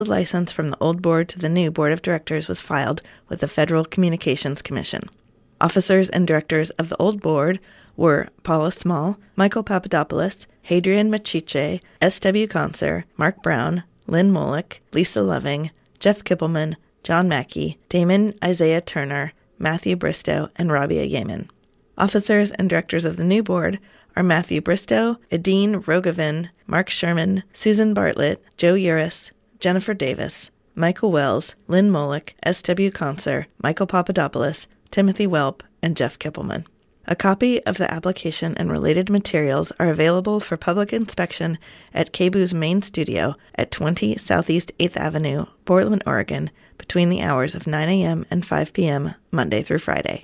The license from the old board to the new board of directors was filed with the Federal Communications Commission. Officers and directors of the old board were Paula Small, Michael Papadopoulos, Hadrian Machiche, S.W. Conser, Mark Brown, Lynn Molick, Lisa Loving, Jeff Kippelman, John Mackey, Damon Isaiah Turner, Matthew Bristow, and Rabia Yeaman. Officers and directors of the new board are Matthew Bristow, Edine Rogovin, Mark Sherman, Susan Bartlett, Joe Uris, Jennifer Davis, Michael Wells, Lynn Molick, S.W. Conser, Michael Papadopoulos, Timothy Welp, and Jeff Kippelman. A copy of the application and related materials are available for public inspection at KBOO's main studio at 20 Southeast 8th Avenue, Portland, Oregon, between the hours of 9 a.m. and 5 p.m., Monday through Friday.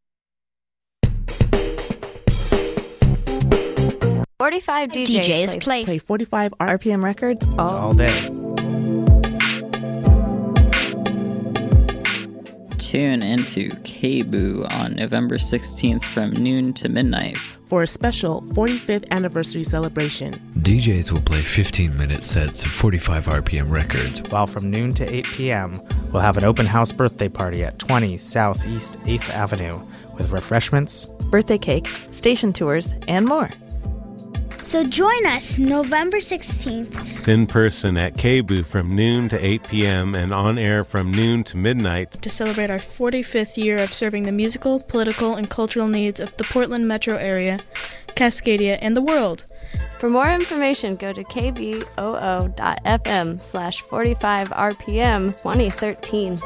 45 DJs play 45 RPM records all day. Tune into KBOO on November 16th from noon to midnight for a special 45th anniversary celebration. DJs will play 15-minute sets of 45 RPM records. While from noon to 8 p.m., we'll have an open house birthday party at 20 Southeast 8th Avenue with refreshments, birthday cake, station tours, and more. So join us November 16th. In person at KBOO from noon to 8 p.m. and on air from noon to midnight. To celebrate our 45th year of serving the musical, political, and cultural needs of the Portland metro area, Cascadia, and the world. For more information, go to kboo.fm/45rpm 2013.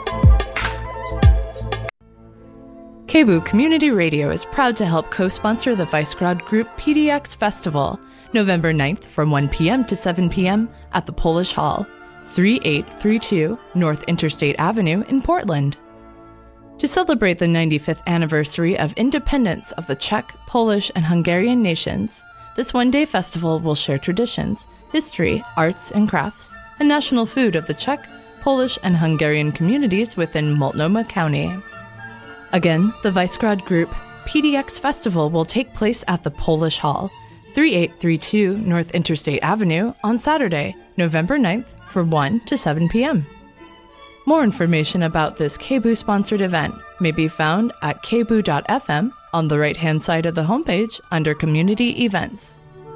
KBOO Community Radio is proud to help co-sponsor the Visegrad Group PDX Festival, November 9th from 1 p.m. to 7 p.m. at the Polish Hall, 3832 North Interstate Avenue in Portland. To celebrate the 95th anniversary of independence of the Czech, Polish, and Hungarian nations, this one-day festival will share traditions, history, arts and crafts, and national food of the Czech, Polish, and Hungarian communities within Multnomah County. Again, the Visegrad Group PDX Festival will take place at the Polish Hall, 3832 North Interstate Avenue on Saturday, November 9th from 1 to 7 p.m. More information about this KBOO-sponsored event may be found at kboo.fm on the right-hand side of the homepage under Community Events.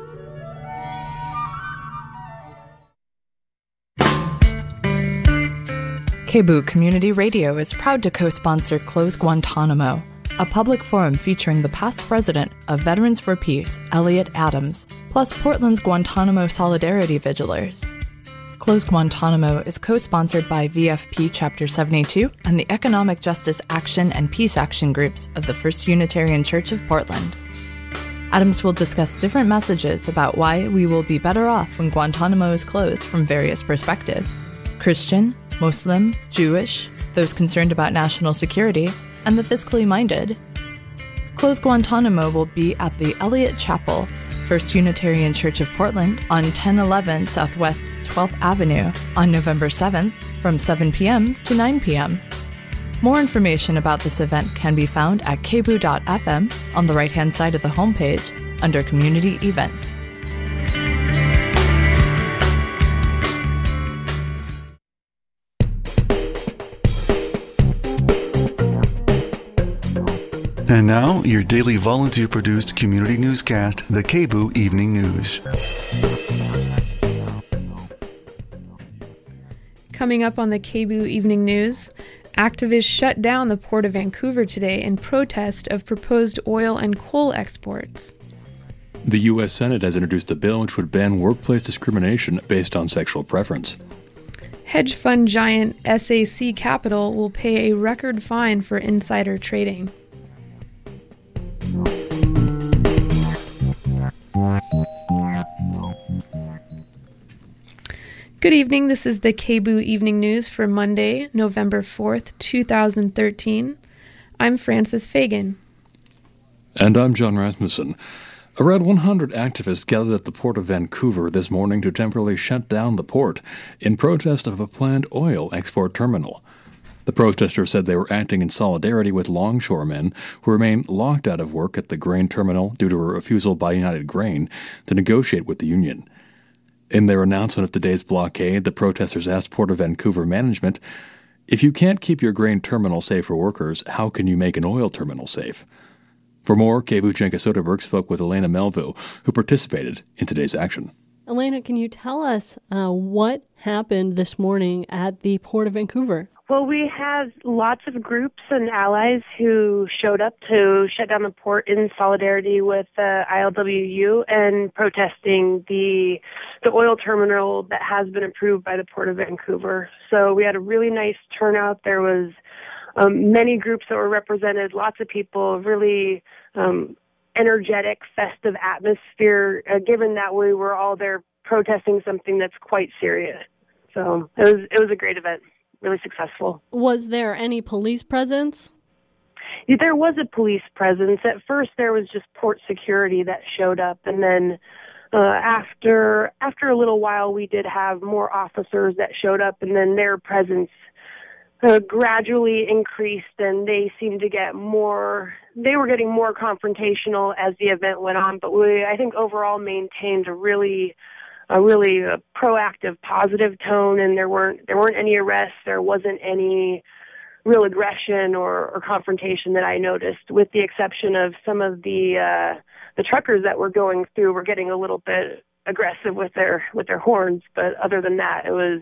KBOO Community Radio is proud to co-sponsor Close Guantanamo, a public forum featuring the past president of Veterans for Peace, Elliot Adams, plus Portland's Guantanamo Solidarity Vigilers. Close Guantanamo is co-sponsored by VFP Chapter 72 and the Economic Justice Action and Peace Action groups of the First Unitarian Church of Portland. Adams will discuss different messages about why we will be better off when Guantanamo is closed from various perspectives: Christian, Muslim, Jewish, those concerned about national security, and the fiscally minded. Close Guantanamo will be at the Elliott Chapel, First Unitarian Church of Portland, on 1011 Southwest 12th Avenue on November 7th from 7 p.m. to 9 p.m. More information about this event can be found at kboo.fm on the right-hand side of the homepage under Community Events. And now, your daily volunteer-produced community newscast, the KBOO Evening News. Coming up on the KBOO Evening News, activists shut down the Port of Vancouver today in protest of proposed oil and coal exports. The U.S. Senate has introduced a bill which would ban workplace discrimination based on sexual preference. Hedge fund giant SAC Capital will pay a record fine for insider trading. Good evening, this is the KBOO Evening News for Monday, November 4th, 2013. I'm Frances Fagan. And I'm John Rasmussen. Around 100 activists gathered at the Port of Vancouver this morning to temporarily shut down the port in protest of a planned oil export terminal. The protesters said they were acting in solidarity with longshoremen who remain locked out of work at the grain terminal due to a refusal by United Grain to negotiate with the union. In their announcement of today's blockade, the protesters asked Port of Vancouver management, if you can't keep your grain terminal safe for workers, how can you make an oil terminal safe? For more, KBOO Jenka Soderberg spoke with Elena Melville, who participated in today's action. Elena, can you tell us what happened this morning at the Port of Vancouver? Well, we had lots of groups and allies who showed up to shut down the port in solidarity with ILWU and protesting the oil terminal that has been approved by the Port of Vancouver. So we had a really nice turnout. There was many groups that were represented, lots of people, really energetic, festive atmosphere, given that we were all there protesting something that's quite serious. So it was a great event, really successful. Was there any police presence? There was a police presence. At first, there was just port security that showed up, and then after a little while, we did have more officers that showed up, and then their presence gradually increased, and they seemed to get more. They were getting more confrontational as the event went on, but I think overall maintained a really proactive, positive tone, and there weren't any arrests. There wasn't any real aggression or confrontation that I noticed, with the exception of some of the truckers that were going through were getting a little bit aggressive with their horns. But other than that, it was.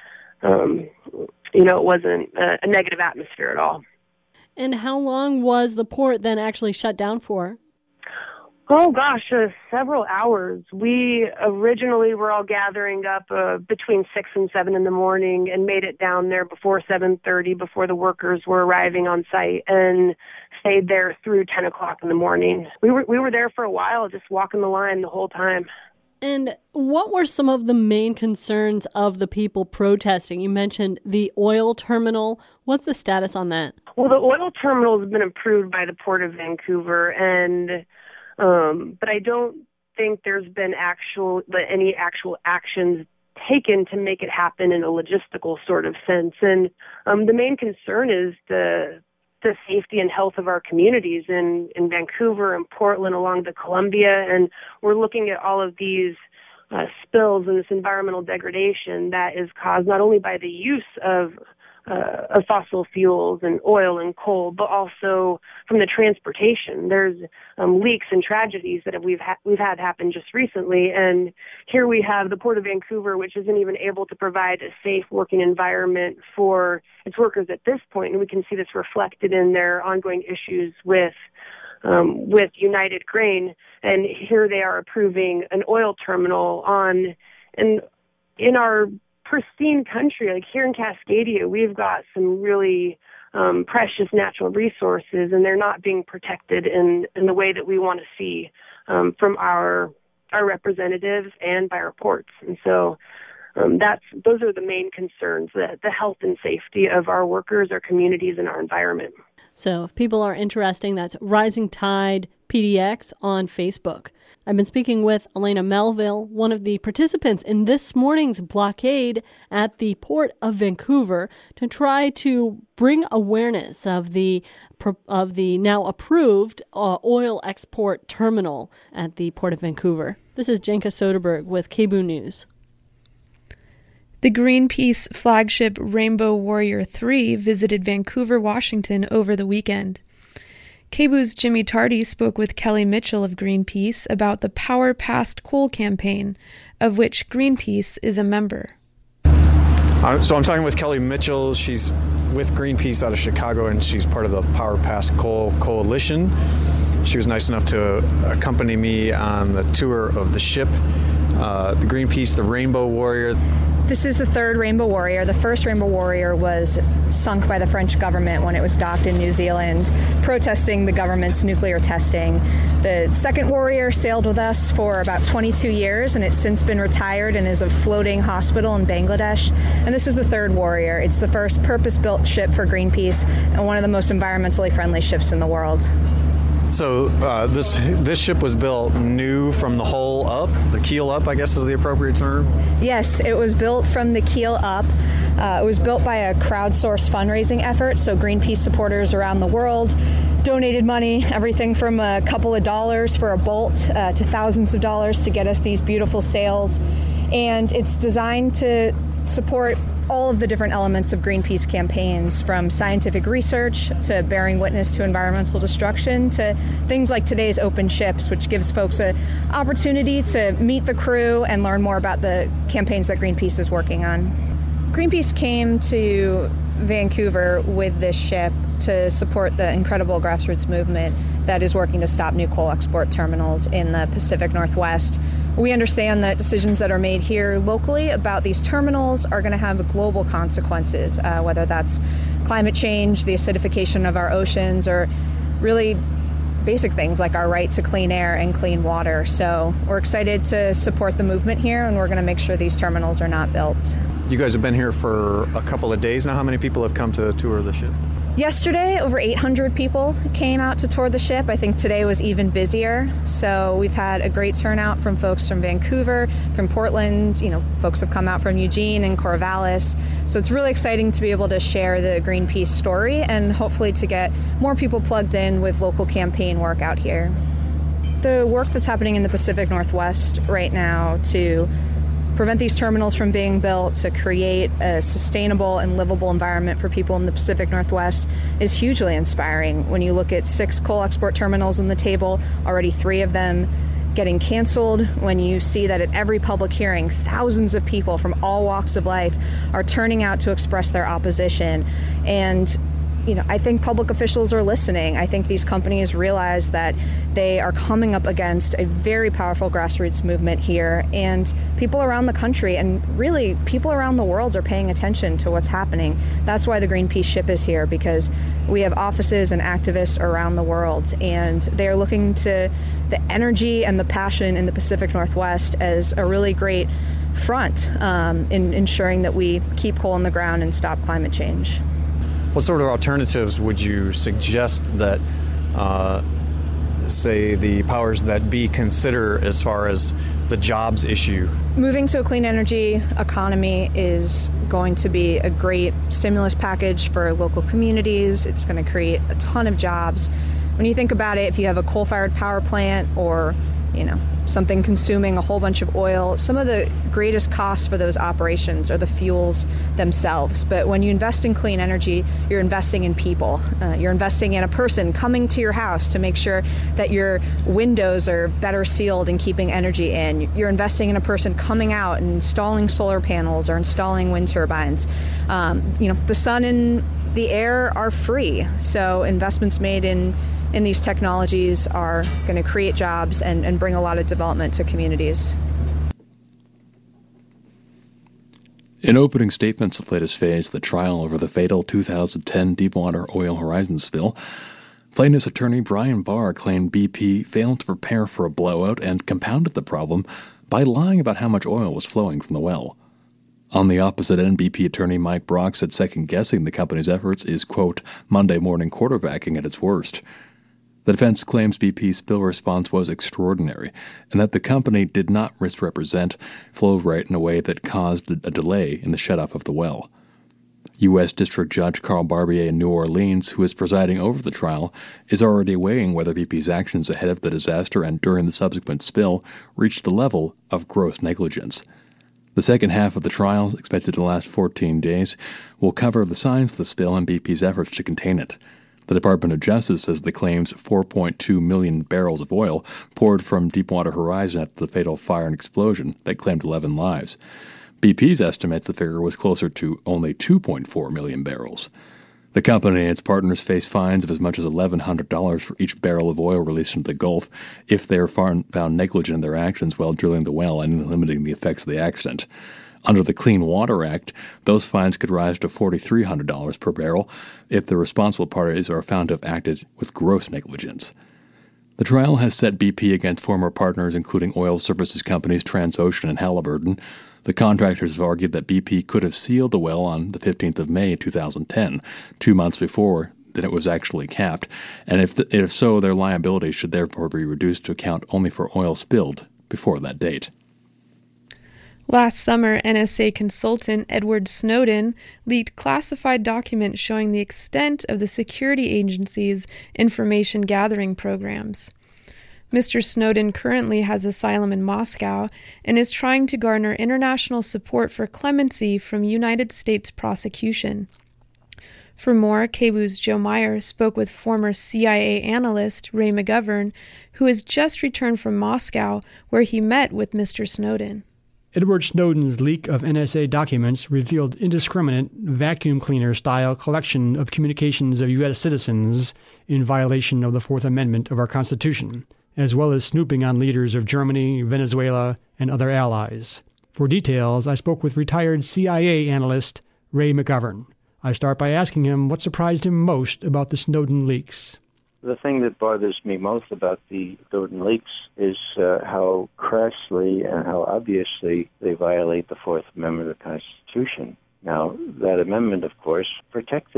It wasn't a negative atmosphere at all. And how long was the port then actually shut down for? Oh, gosh, several hours. We originally were all gathering up between 6 and 7 in the morning and made it down there before 7:30, before the workers were arriving on site, and stayed there through 10 o'clock in the morning. We were there for a while, just walking the line the whole time. And what were some of the main concerns of the people protesting? You mentioned the oil terminal. What's the status on that? Well, the oil terminal has been approved by the Port of Vancouver, and but I don't think there's been any actual actions taken to make it happen in a logistical sort of sense. And the main concern is the safety and health of our communities in Vancouver and Portland along the Columbia. And we're looking at all of these spills and this environmental degradation that is caused not only by the use of fossil fuels and oil and coal, but also from the transportation. There's leaks and tragedies that we've had happen just recently, and here we have the Port of Vancouver, which isn't even able to provide a safe working environment for its workers at this point, and we can see this reflected in their ongoing issues with United Grain, and here they are approving an oil terminal in our pristine country. Like here in Cascadia, we've got some really precious natural resources, and they're not being protected in the way that we want to see from our representatives and by our ports. And so those are the main concerns, the health and safety of our workers, our communities, and our environment. So if people are interested, that's Rising Tide PDX on Facebook. I've been speaking with Elena Melville, one of the participants in this morning's blockade at the Port of Vancouver, to try to bring awareness of the now approved oil export terminal at the Port of Vancouver. This is Jenka Soderberg with KBOO News. The Greenpeace flagship Rainbow Warrior 3 visited Vancouver, Washington over the weekend. KBOO's Jimmy Tardy spoke with Kelly Mitchell of Greenpeace about the Power Past Coal campaign, of which Greenpeace is a member. So I'm talking with Kelly Mitchell. She's with Greenpeace out of Chicago, and she's part of the Power Past Coal Coalition. She was nice enough to accompany me on the tour of the ship, the Greenpeace, the Rainbow Warrior. This is the third Rainbow Warrior. The first Rainbow Warrior was sunk by the French government when it was docked in New Zealand, protesting the government's nuclear testing. The second Warrior sailed with us for about 22 years, and it's since been retired and is a floating hospital in Bangladesh. And this is the third Warrior. It's the first purpose-built ship for Greenpeace and one of the most environmentally friendly ships in the world. So this ship was built new from the hull up, the keel up, I guess is the appropriate term? Yes, it was built from the keel up. It was built by a crowdsourced fundraising effort, so Greenpeace supporters around the world donated money, everything from a couple of dollars for a bolt to thousands of dollars to get us these beautiful sails. And it's designed to support all of the different elements of Greenpeace campaigns, from scientific research to bearing witness to environmental destruction to things like today's Open Ships, which gives folks an opportunity to meet the crew and learn more about the campaigns that Greenpeace is working on. Greenpeace came to Vancouver with this ship to support the incredible grassroots movement that is working to stop new coal export terminals in the Pacific Northwest. We understand that decisions that are made here locally about these terminals are going to have global consequences, whether that's climate change, the acidification of our oceans, or really basic things like our right to clean air and clean water. So we're excited to support the movement here, and we're going to make sure these terminals are not built. You guys have been here for a couple of days now. How many people have come to tour the ship? Yesterday, over 800 people came out to tour the ship. I think today was even busier. So we've had a great turnout from folks from Vancouver, from Portland. Folks have come out from Eugene and Corvallis. So it's really exciting to be able to share the Greenpeace story and hopefully to get more people plugged in with local campaign work out here. The work that's happening in the Pacific Northwest right now to prevent these terminals from being built, to create a sustainable and livable environment for people in the Pacific Northwest is hugely inspiring. When you look at 6 coal export terminals on the table, already 3 of them getting canceled, when you see that at every public hearing, thousands of people from all walks of life are turning out to express their opposition. And I think public officials are listening. I think these companies realize that they are coming up against a very powerful grassroots movement here, and people around the country and really people around the world are paying attention to what's happening. That's why the Greenpeace ship is here, because we have offices and activists around the world, and they're looking to the energy and the passion in the Pacific Northwest as a really great front in ensuring that we keep coal in the ground and stop climate change. What sort of alternatives would you suggest that, say, the powers that be consider as far as the jobs issue? Moving to a clean energy economy is going to be a great stimulus package for local communities. It's going to create a ton of jobs. When you think about it, if you have a coal-fired power plant or something consuming a whole bunch of oil, some of the greatest costs for those operations are the fuels themselves. But when you invest in clean energy, you're investing in people. You're investing in a person coming to your house to make sure that your windows are better sealed and keeping energy in. You're investing in a person coming out and installing solar panels or installing wind turbines. The sun and the air are free, so investments made in these technologies are going to create jobs and bring a lot of development to communities. In opening statements at the latest phase of the trial over the fatal 2010 Deepwater Oil Horizon spill, plaintiff's attorney Brian Barr claimed BP failed to prepare for a blowout and compounded the problem by lying about how much oil was flowing from the well. On the opposite end, BP attorney Mike Brock said second-guessing the company's efforts is, quote, Monday morning quarterbacking at its worst. The defense claims BP's spill response was extraordinary and that the company did not misrepresent flow rate in a way that caused a delay in the shutoff of the well. U.S. District Judge Carl Barbier in New Orleans, who is presiding over the trial, is already weighing whether BP's actions ahead of the disaster and during the subsequent spill reached the level of gross negligence. The second half of the trial, expected to last 14 days, will cover the signs of the spill and BP's efforts to contain it. The Department of Justice says the claims 4.2 million barrels of oil poured from Deepwater Horizon after the fatal fire and explosion that claimed 11 lives. BP's estimates the figure was closer to only 2.4 million barrels. The company and its partners face fines of as much as $1,100 for each barrel of oil released into the Gulf if they are found negligent in their actions while drilling the well and limiting the effects of the accident. Under the Clean Water Act, those fines could rise to $4,300 per barrel if the responsible parties are found to have acted with gross negligence. The trial has set BP against former partners including oil services companies Transocean and Halliburton. The contractors have argued that BP could have sealed the well on the 15th of May 2010, 2 months before then it was actually capped, and if so, their liability should therefore be reduced to account only for oil spilled before that date. Last summer, NSA consultant Edward Snowden leaked classified documents showing the extent of the security agency's information gathering programs. Mr. Snowden currently has asylum in Moscow and is trying to garner international support for clemency from United States prosecution. For more, KBOO's Joe Meyer spoke with former CIA analyst Ray McGovern, who has just returned from Moscow, where he met with Mr. Snowden. Edward Snowden's leak of NSA documents revealed indiscriminate, vacuum cleaner-style collection of communications of U.S. citizens in violation of the Fourth Amendment of our Constitution, as well as snooping on leaders of Germany, Venezuela, and other allies. For details, I spoke with retired CIA analyst Ray McGovern. I start by asking him what surprised him most about the Snowden leaks. The thing that bothers me most about the Snowden leaks is how crassly and how obviously they violate the Fourth Amendment of the Constitution. Now, that amendment, of course, protects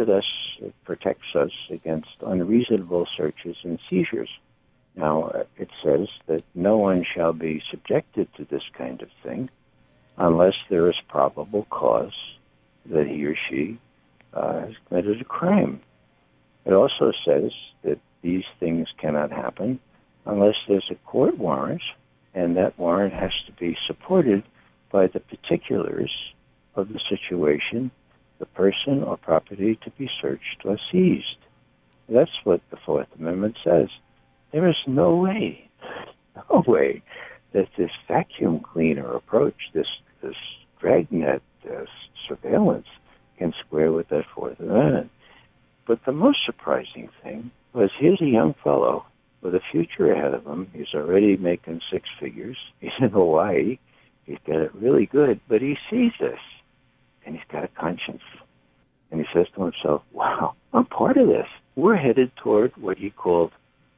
us against unreasonable searches and seizures. Now, it says that no one shall be subjected to this kind of thing unless there is probable cause that he or she has committed a crime. It also says that these things cannot happen unless there's a court warrant, and that warrant has to be supported by the particulars of the situation, the person or property to be searched or seized. That's what the Fourth Amendment says. There is no way that this vacuum cleaner approach, this dragnet surveillance, can square with that Fourth Amendment. But the most surprising thing was here's a young fellow with a future ahead of him. He's already making six figures. He's in Hawaii. He's got it really good, but he sees this, and he's got a conscience. And he says to himself, wow, I'm part of this. We're headed toward what he called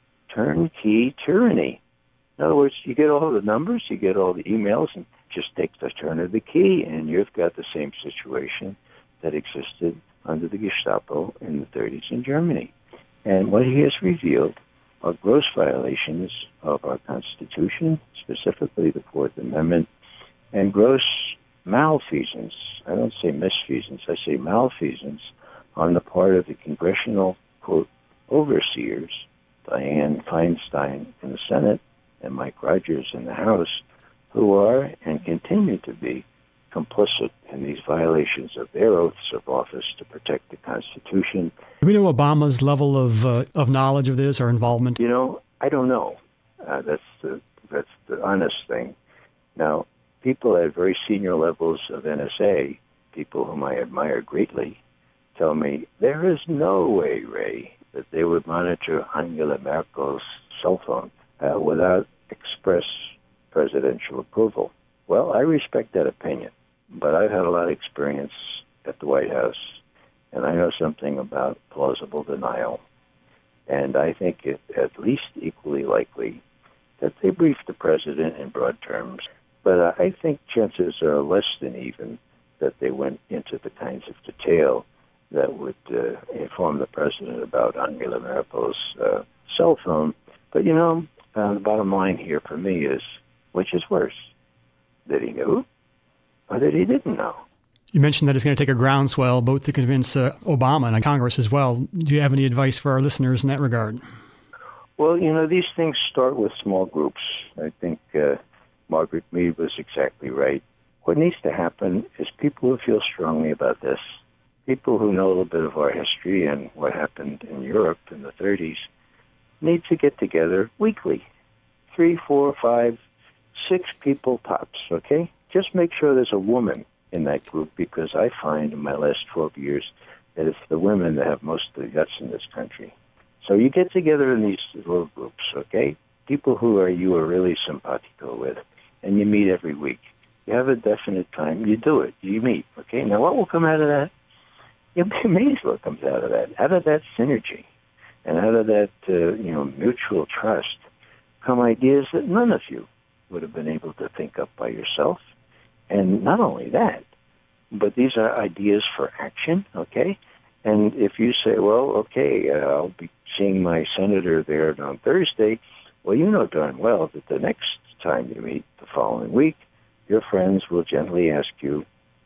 turnkey tyranny. In other words, you get all the numbers, you get all the emails, and just take the turn of the key, and you've got the same situation that existed under the Gestapo in the 30s in Germany. And what he has revealed are gross violations of our Constitution, specifically the Fourth Amendment, and gross malfeasance. I don't say misfeasance, I say malfeasance on the part of the congressional, quote, overseers, Dianne Feinstein in the Senate and Mike Rogers in the House, who are and continue to be complicit in these violations of their oaths of office to protect the Constitution. Do we know Obama's level of knowledge of this or involvement? You know, I don't know. That's the honest thing. Now, people at very senior levels of NSA, people whom I admire greatly, tell me there is no way, Ray, that they would monitor Angela Merkel's cell phone without express presidential approval. Well, I respect that opinion, but I've had a lot of experience at the White House, and I know something about plausible denial. And I think it at least equally likely that they briefed the president in broad terms, but I think chances are less than even that they went into the kinds of detail that would inform the president about Angela Merkel's cell phone. But, you know, the bottom line here for me is, which is worse, that he knew or that he didn't know? You mentioned that it's going to take a groundswell both to convince Obama and Congress as well. Do you have any advice for our listeners in that regard? Well, you know, these things start with small groups. I think Margaret Mead was exactly right. What needs to happen is people who feel strongly about this, people who know a little bit of our history and what happened in Europe in the 30s, need to get together weekly. 3, 4, 5, 6 people tops, okay? Just make sure there's a woman in that group, because I find in my last 12 years that it's the women that have most of the guts in this country. So you get together in these little groups, okay? People who you are really simpatico with, and you meet every week. You have a definite time, you do it, you meet, okay? Now what will come out of that? You'll be amazed what comes out of that. Out of that synergy and out of that mutual trust come ideas that none of you would have been able to think up by yourself. And not only that, but these are ideas for action, okay? And if you say, well, okay, I'll be seeing my senator there on Thursday, well, you know darn well that the next time you meet the following week, your friends will gently ask you,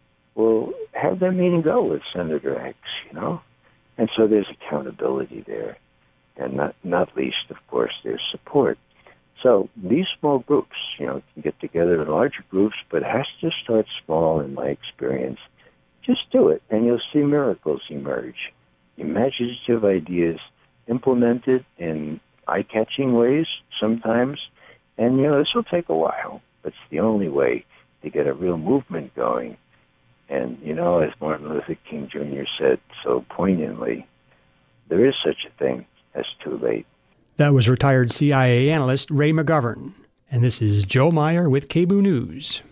well, how'd that meeting go with Senator X, you know? And so there's accountability there. And not least, of course, there's support. So these small groups, can get together in larger groups, but it has to start small in my experience. Just do it, and you'll see miracles emerge. Imaginative ideas implemented in eye-catching ways sometimes, and, this will take a while, but it's the only way to get a real movement going. And, as Martin Luther King Jr. said so poignantly, there is such a thing as too late. That was retired CIA analyst Ray McGovern. And this is Joe Meyer with KBOO News.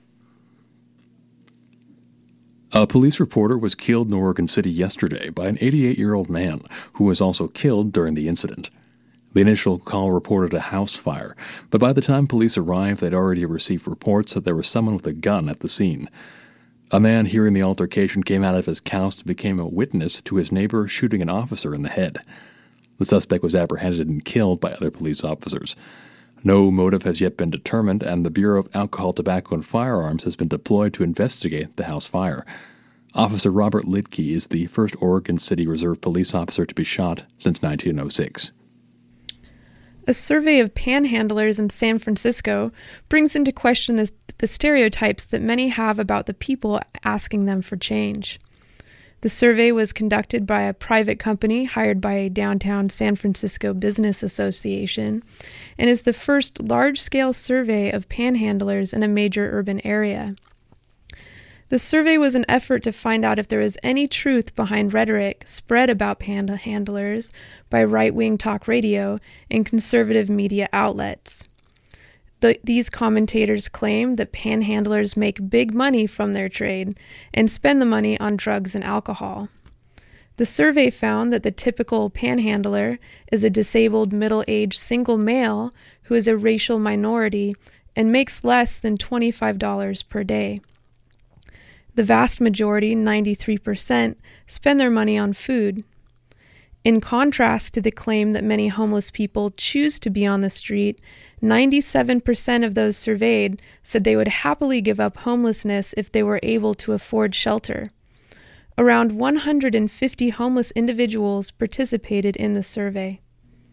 A police reporter was killed in Oregon City yesterday by an 88-year-old man who was also killed during the incident. The initial call reported a house fire, but by the time police arrived, they'd already received reports that there was someone with a gun at the scene. A man hearing the altercation came out of his house and became a witness to his neighbor shooting an officer in the head. The suspect was apprehended and killed by other police officers. No motive has yet been determined, and the Bureau of Alcohol, Tobacco, and Firearms has been deployed to investigate the house fire. Officer Robert Lidke is the first Oregon City Reserve police officer to be shot since 1906. A survey of panhandlers in San Francisco brings into question the stereotypes that many have about the people asking them for change. The survey was conducted by a private company hired by a downtown San Francisco business association and is the first large-scale survey of panhandlers in a major urban area. The survey was an effort to find out if there was any truth behind rhetoric spread about panhandlers by right-wing talk radio and conservative media outlets. These commentators claim that panhandlers make big money from their trade and spend the money on drugs and alcohol. The survey found that the typical panhandler is a disabled middle-aged single male who is a racial minority and makes less than $25 per day. The vast majority, 93%, spend their money on food. In contrast to the claim that many homeless people choose to be on the street, 97% of those surveyed said they would happily give up homelessness if they were able to afford shelter. Around 150 homeless individuals participated in the survey.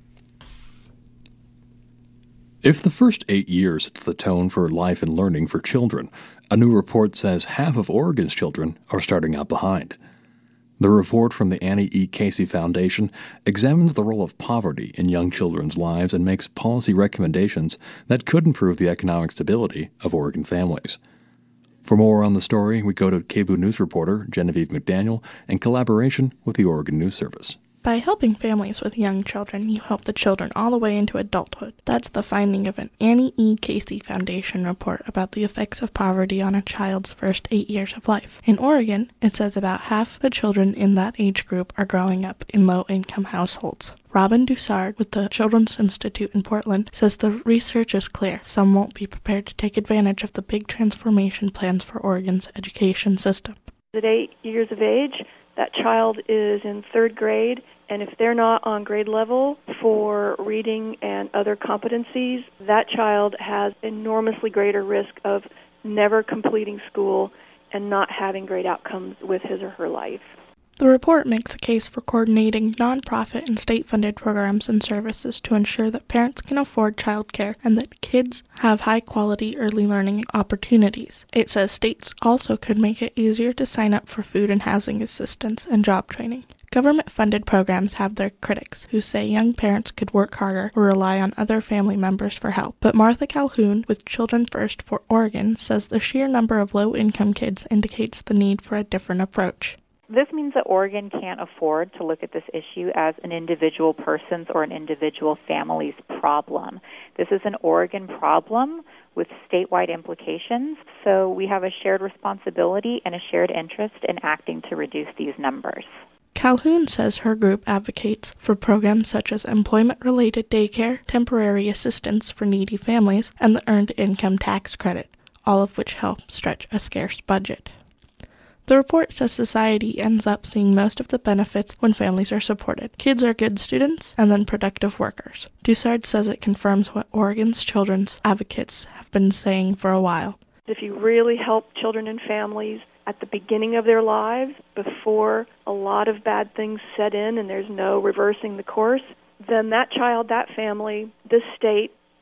If the first 8 years sets the tone for life and learning for children, a new report says half of Oregon's children are starting out behind. The report from the Annie E. Casey Foundation examines the role of poverty in young children's lives and makes policy recommendations that could improve the economic stability of Oregon families. For more on the story, we go to KBOO News reporter Genevieve McDaniel in collaboration with the Oregon News Service. By helping families with young children, you help the children all the way into adulthood. That's the finding of an Annie E. Casey Foundation report about the effects of poverty on a child's first 8 years of life. In Oregon, it says about half the children in that age group are growing up in low-income households. Robin Dussard with the Children's Institute in Portland says the research is clear. Some won't be prepared to take advantage of the big transformation plans for Oregon's education system. At 8 years of age, that child is in third grade, and if they're not on grade level for reading and other competencies, that child has enormously greater risk of never completing school and not having great outcomes with his or her life. The report makes a case for coordinating nonprofit and state-funded programs and services to ensure that parents can afford childcare and that kids have high-quality early learning opportunities. It says states also could make it easier to sign up for food and housing assistance and job training. Government-funded programs have their critics, who say young parents could work harder or rely on other family members for help. But Martha Calhoun with Children First for Oregon says the sheer number of low-income kids indicates the need for a different approach. This means that Oregon can't afford to look at this issue as an individual person's or an individual family's problem. This is an Oregon problem with statewide implications, so we have a shared responsibility and a shared interest in acting to reduce these numbers. Calhoun says her group advocates for programs such as employment-related daycare, temporary assistance for needy families, and the Earned Income Tax Credit, all of which help stretch a scarce budget. The report says society ends up seeing most of the benefits when families are supported. Kids are good students and then productive workers. Dussard says it confirms what Oregon's children's advocates have been saying for a while. If you really help children and families at the beginning of their lives, before a lot of bad things set in and there's no reversing the course, then that child, that family, this state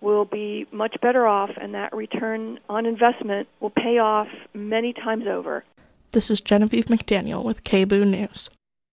will be much better off, and that return on investment will pay off many times over. This is Genevieve McDaniel with KBOO News.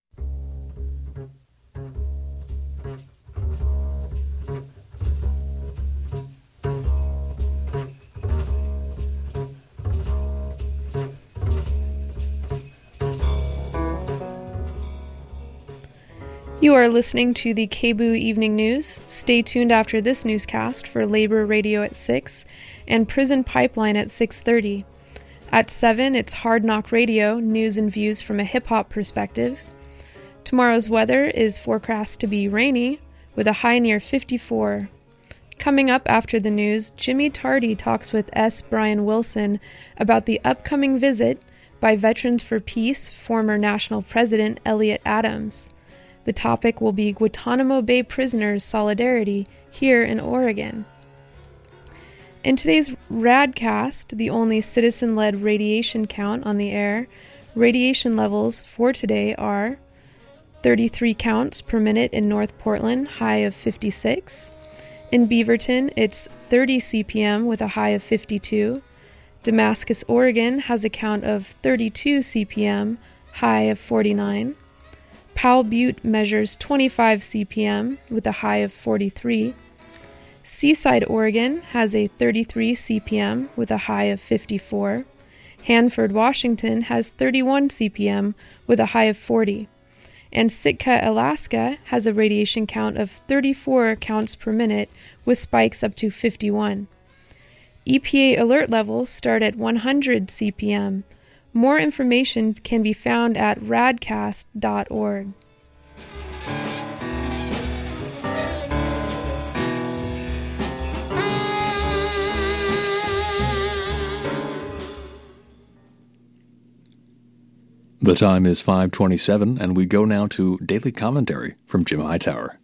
You are listening to the KBOO Evening News. Stay tuned after this newscast for Labor Radio at 6 and Prison Pipeline at 6:30. At 7, it's Hard Knock Radio, news and views from a hip-hop perspective. Tomorrow's weather is forecast to be rainy, with a high near 54. Coming up after the news, Jimmy Tardy talks with S. Brian Wilson about the upcoming visit by Veterans for Peace former National President Elliott Adams. The topic will be Guantanamo Bay prisoners' solidarity here in Oregon. In today's Radcast, the only citizen-led radiation count on the air, radiation levels for today are 33 counts per minute in North Portland, high of 56. In Beaverton, it's 30 CPM with a high of 52. Damascus, Oregon has a count of 32 CPM, high of 49. Powell Butte measures 25 CPM with a high of 43. Seaside, Oregon has a 33 CPM with a high of 54. Hanford, Washington has 31 CPM with a high of 40. And Sitka, Alaska has a radiation count of 34 counts per minute with spikes up to 51. EPA alert levels start at 100 CPM. More information can be found at radcast.org. The time is 5:27, and we go now to Daily Commentary from Jim Hightower.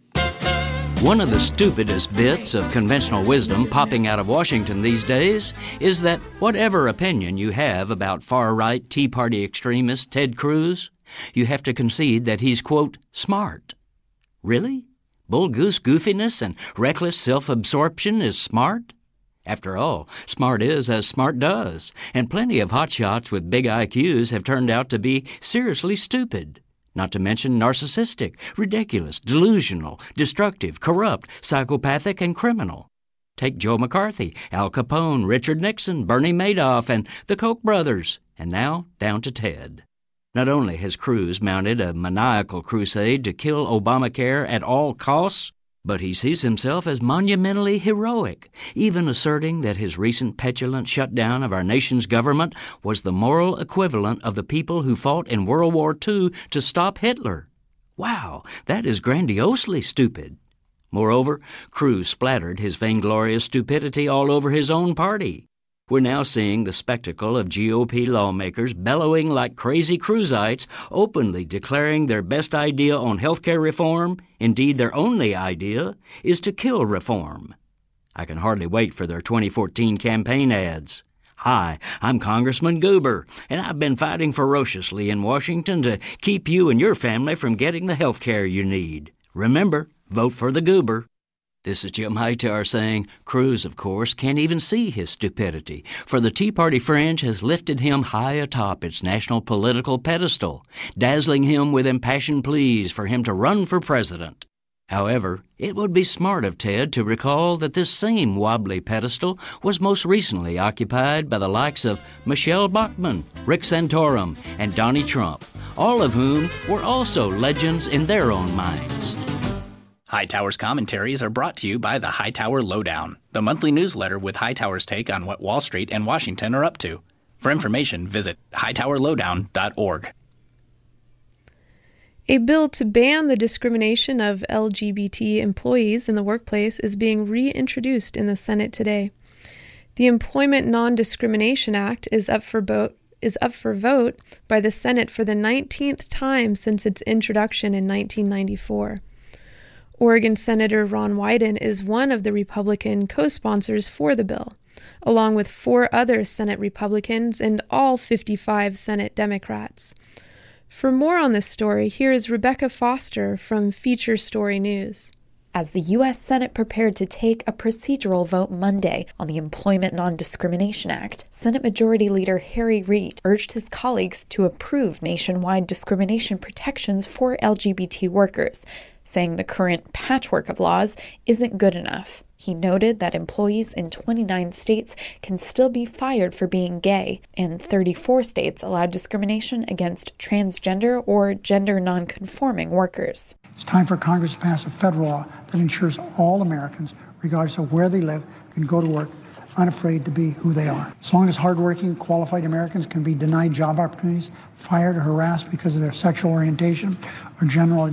One of the stupidest bits of conventional wisdom popping out of Washington these days is that whatever opinion you have about far-right Tea Party extremist Ted Cruz, you have to concede that he's, quote, smart. Really? Bull-goose goofiness and reckless self-absorption is smart? After all, smart is as smart does, and plenty of hotshots with big IQs have turned out to be seriously stupid. Not to mention narcissistic, ridiculous, delusional, destructive, corrupt, psychopathic, and criminal. Take Joe McCarthy, Al Capone, Richard Nixon, Bernie Madoff, and the Koch brothers, and now down to Ted. Not only has Cruz mounted a maniacal crusade to kill Obamacare at all costs, but he sees himself as monumentally heroic, even asserting that his recent petulant shutdown of our nation's government was the moral equivalent of the people who fought in World War II to stop Hitler. Wow, that is grandiosely stupid. Moreover, Cruz splattered his vainglorious stupidity all over his own party. We're now seeing the spectacle of GOP lawmakers bellowing like crazy Cruzites, openly declaring their best idea on health care reform, indeed their only idea, is to kill reform. I can hardly wait for their 2014 campaign ads. Hi, I'm Congressman Goober, and I've been fighting ferociously in Washington to keep you and your family from getting the health care you need. Remember, vote for the Goober. This is Jim Hightower saying Cruz, of course, can't even see his stupidity, for the Tea Party fringe has lifted him high atop its national political pedestal, dazzling him with impassioned pleas for him to run for president. However, it would be smart of Ted to recall that this same wobbly pedestal was most recently occupied by the likes of Michelle Bachmann, Rick Santorum, and Donnie Trump, all of whom were also legends in their own minds. Hightower's commentaries are brought to you by the Hightower Lowdown, the monthly newsletter with Hightower's take on what Wall Street and Washington are up to. For information, visit hightowerlowdown.org. A bill to ban the discrimination of LGBT employees in the workplace is being reintroduced in the Senate today. The Employment Non-Discrimination Act is up for vote by the Senate for the 19th time since its introduction in 1994. Oregon Senator Ron Wyden is one of the Republican co-sponsors for the bill, along with 4 other Senate Republicans and all 55 Senate Democrats. For more on this story, here is Rebecca Foster from Feature Story News. as the U.S. Senate prepared to take a procedural vote Monday on the Employment Non-Discrimination Act. Senate Majority Leader Harry Reid urged his colleagues to approve nationwide discrimination protections for LGBT workers, saying the current patchwork of laws isn't good enough. He noted that employees in 29 states can still be fired for being gay, and 34 states allow discrimination against transgender or gender nonconforming workers. It's time for Congress to pass a federal law that ensures all Americans, regardless of where they live, can go to work unafraid to be who they are. As long as hardworking, qualified Americans can be denied job opportunities, fired or harassed because of their sexual orientation or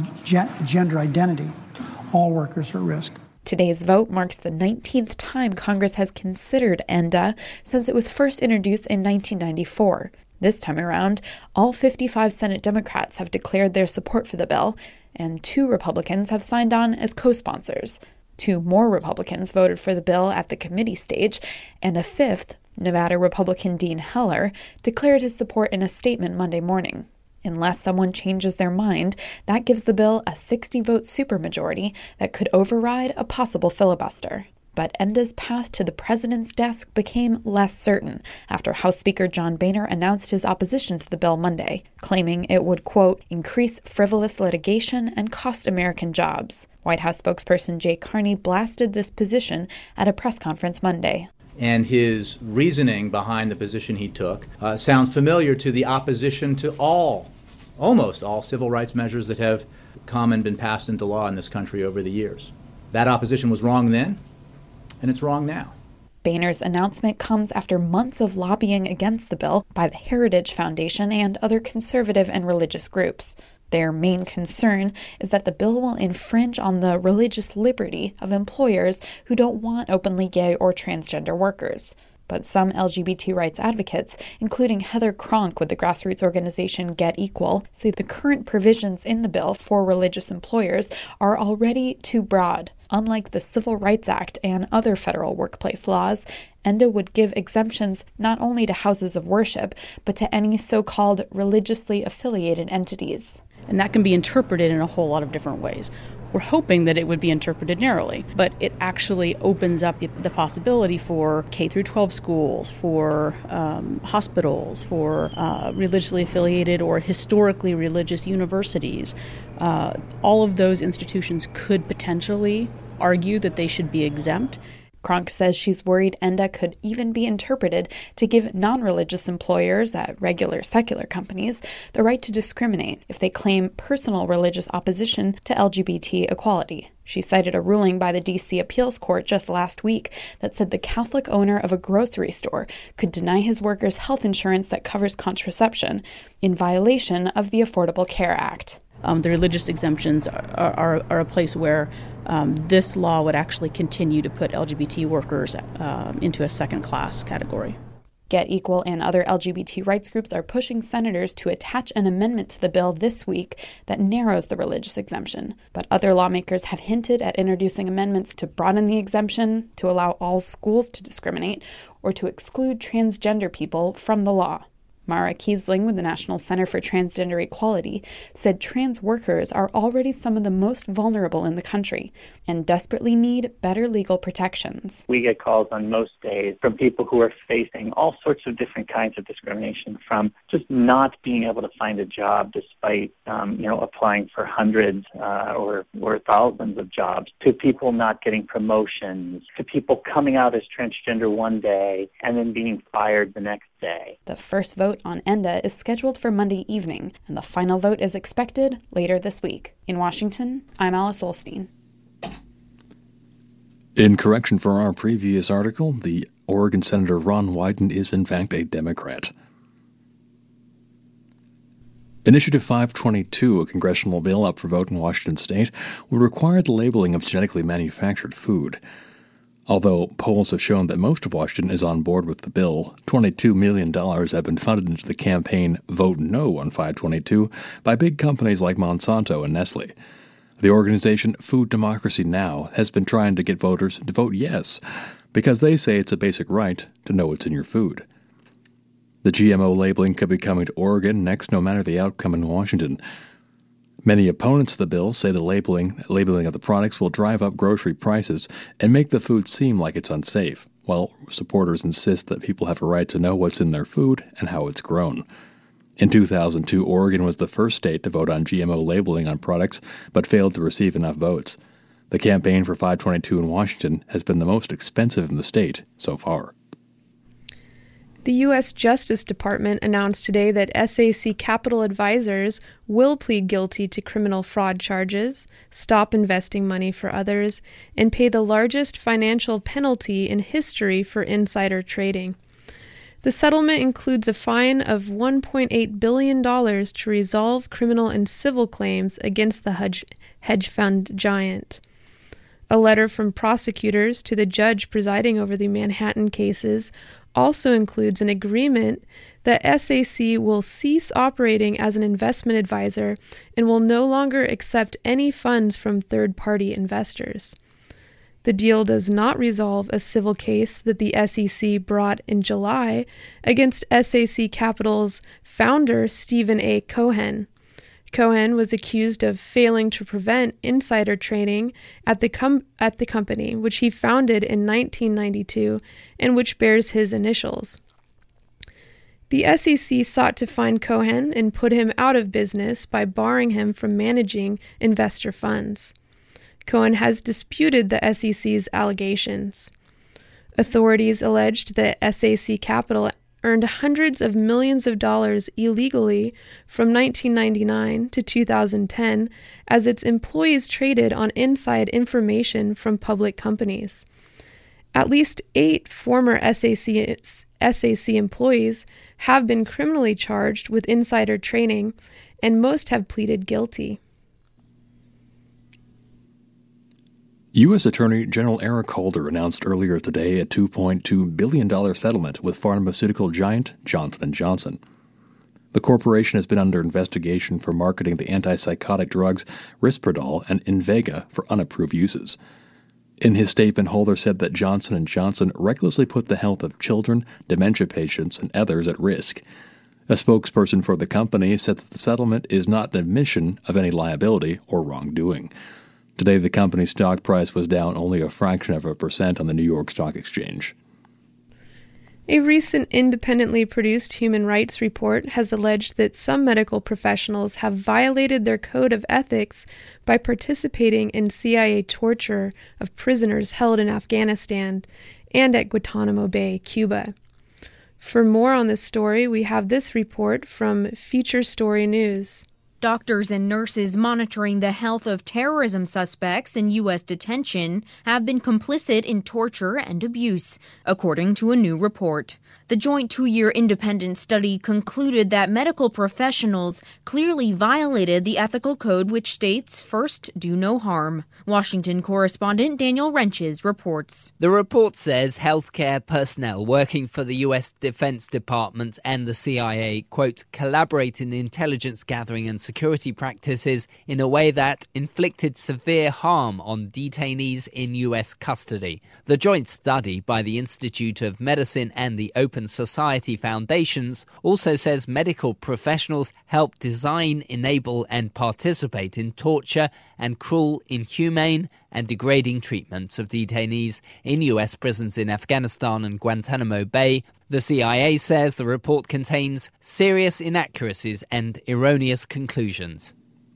gender identity, all workers are at risk. Today's vote marks the 19th time Congress has considered ENDA since it was first introduced in 1994. This time around, all 55 Senate Democrats have declared their support for the bill, and 2 Republicans have signed on as co-sponsors. 2 more Republicans voted for the bill at the committee stage, and a 5th, Nevada Republican Dean Heller, declared his support in a statement Monday morning. Unless someone changes their mind, that gives the bill a 60-vote supermajority that could override a possible filibuster. But ENDA's path to the president's desk became less certain after House Speaker John Boehner announced his opposition to the bill Monday, claiming it would, quote, increase frivolous litigation and cost American jobs. White House spokesperson Jay Carney blasted this position at a press conference Monday. And his reasoning behind the position he took sounds familiar to the opposition to almost all civil rights measures that have come and been passed into law in this country over the years. That opposition was wrong then, and it's wrong now. Boehner's announcement comes after months of lobbying against the bill by the Heritage Foundation and other conservative and religious groups. Their main concern is that the bill will infringe on the religious liberty of employers who don't want openly gay or transgender workers. But some LGBT rights advocates, including Heather Cronk with the grassroots organization Get Equal, say the current provisions in the bill for religious employers are already too broad. Unlike the Civil Rights Act and other federal workplace laws, ENDA would give exemptions not only to houses of worship, but to any so-called religiously affiliated entities. And that can be interpreted in a whole lot of different ways. We're hoping that it would be interpreted narrowly, but it actually opens up the possibility for K-12 schools, for hospitals, for religiously affiliated or historically religious universities. All of those institutions could potentially argue that they should be exempt. Cronk says she's worried ENDA could even be interpreted to give non-religious employers at regular secular companies the right to discriminate if they claim personal religious opposition to LGBT equality. She cited a ruling by the D.C. Appeals Court just last week that said the Catholic owner of a grocery store could deny his workers health insurance that covers contraception in violation of the Affordable Care Act. The religious exemptions are a place where this law would actually continue to put LGBT workers into a second-class category. Get Equal and other LGBT rights groups are pushing senators to attach an amendment to the bill this week that narrows the religious exemption. But other lawmakers have hinted at introducing amendments to broaden the exemption, to allow all schools to discriminate, or to exclude transgender people from the law. Mara Kiesling with the National Center for Transgender Equality said trans workers are already some of the most vulnerable in the country and desperately need better legal protections. We get calls on most days from people who are facing all sorts of different kinds of discrimination, from just not being able to find a job despite applying for hundreds or thousands of jobs, to people not getting promotions, to people coming out as transgender one day and then being fired the next day. The first vote on ENDA is scheduled for Monday evening, and the final vote is expected later this week. In Washington, I'm Alice Olstein. In correction for our previous article, the Oregon Senator Ron Wyden is in fact a Democrat. Initiative 522, a congressional bill up for vote in Washington state, would require the labeling of genetically manufactured food. Although polls have shown that most of Washington is on board with the bill, $22 million have been funded into the campaign Vote No on 522 by big companies like Monsanto and Nestle. The organization Food Democracy Now! Has been trying to get voters to vote yes, because they say it's a basic right to know what's in your food. The GMO labeling could be coming to Oregon next, no matter the outcome in Washington. Many opponents of the bill say the labeling of the products will drive up grocery prices and make the food seem like it's unsafe, while supporters insist that people have a right to know what's in their food and how it's grown. In 2002, Oregon was the first state to vote on GMO labeling on products, but failed to receive enough votes. The campaign for 522 in Washington has been the most expensive in the state so far. The U.S. Justice Department announced today that SAC Capital Advisors will plead guilty to criminal fraud charges, stop investing money for others, and pay the largest financial penalty in history for insider trading. The settlement includes a fine of $1.8 billion to resolve criminal and civil claims against the hedge fund giant. A letter from prosecutors to the judge presiding over the Manhattan cases also includes an agreement that SAC will cease operating as an investment advisor and will no longer accept any funds from third-party investors. The deal does not resolve a civil case that the SEC brought in July against SAC Capital's founder, Stephen A. Cohen. Cohen was accused of failing to prevent insider trading at the company, which he founded in 1992 and which bears his initials. The SEC sought to fine Cohen and put him out of business by barring him from managing investor funds. Cohen has disputed the SEC's allegations. Authorities alleged that SAC Capital earned hundreds of millions of dollars illegally from 1999 to 2010 as its employees traded on inside information from public companies. At least 8 former SAC employees have been criminally charged with insider trading, and most have pleaded guilty. U.S. Attorney General Eric Holder announced earlier today a $2.2 billion settlement with pharmaceutical giant Johnson & Johnson. The corporation has been under investigation for marketing the antipsychotic drugs Risperdal and Invega for unapproved uses. In his statement, Holder said that Johnson & Johnson recklessly put the health of children, dementia patients, and others at risk. A spokesperson for the company said that the settlement is not an admission of any liability or wrongdoing. Today, the company's stock price was down only a fraction of a percent on the New York Stock Exchange. A recent independently produced human rights report has alleged that some medical professionals have violated their code of ethics by participating in CIA torture of prisoners held in Afghanistan and at Guantanamo Bay, Cuba. For more on this story, we have this report from Feature Story News. Doctors and nurses monitoring the health of terrorism suspects in U.S. detention have been complicit in torture and abuse, according to a new report. The joint 2-year independent study concluded that medical professionals clearly violated the ethical code which states, first, do no harm. Washington correspondent Daniel Renches reports. The report says healthcare personnel working for the U.S. Defense Department and the CIA, quote, collaborate in intelligence gathering and security practices in a way that inflicted severe harm on detainees in U.S. custody. The joint study by the Institute of Medicine and the Open Society Foundations also says medical professionals help design, enable, and participate in torture and cruel, inhumane, and degrading treatments of detainees in U.S. prisons in Afghanistan and Guantanamo Bay. The CIA says the report contains serious inaccuracies and erroneous conclusions.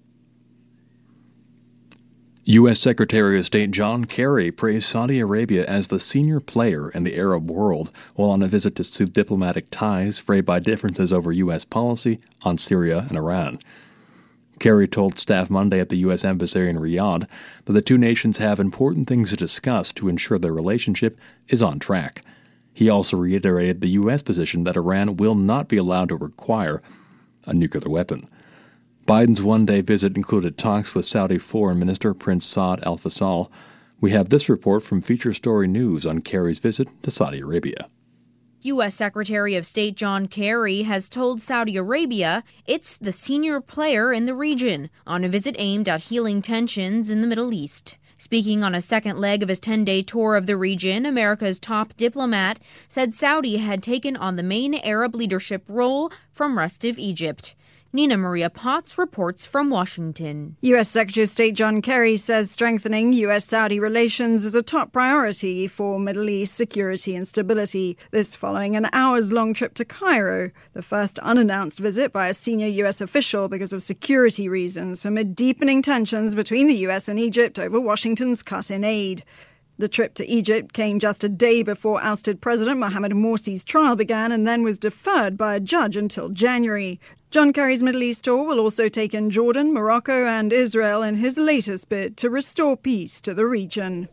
U.S. Secretary of State John Kerry praised Saudi Arabia as the senior player in the Arab world while on a visit to soothe diplomatic ties frayed by differences over U.S. policy on Syria and Iran. Kerry told staff Monday at the U.S. Embassy in Riyadh that the two nations have important things to discuss to ensure their relationship is on track. He also reiterated the U.S. position that Iran will not be allowed to acquire a nuclear weapon. Biden's one-day visit included talks with Saudi Foreign Minister Prince Saud Al Faisal. We have this report from Feature Story News on Kerry's visit to Saudi Arabia. U.S. Secretary of State John Kerry has told Saudi Arabia it's the senior player in the region on a visit aimed at healing tensions in the Middle East. Speaking on a second leg of his 10-day tour of the region, America's top diplomat said Saudi had taken on the main Arab leadership role from rest of Egypt. Nina Maria Potts reports from Washington. U.S. Secretary of State John Kerry says strengthening U.S.-Saudi relations is a top priority for Middle East security and stability. This following an hours-long trip to Cairo, the first unannounced visit by a senior U.S. official because of security reasons, amid deepening tensions between the U.S. and Egypt over Washington's cut in aid. The trip to Egypt came just a day before ousted President Mohamed Morsi's trial began and then was deferred by a judge until January. John Kerry's Middle East tour will also take in Jordan, Morocco and Israel in his latest bid to restore peace to the region.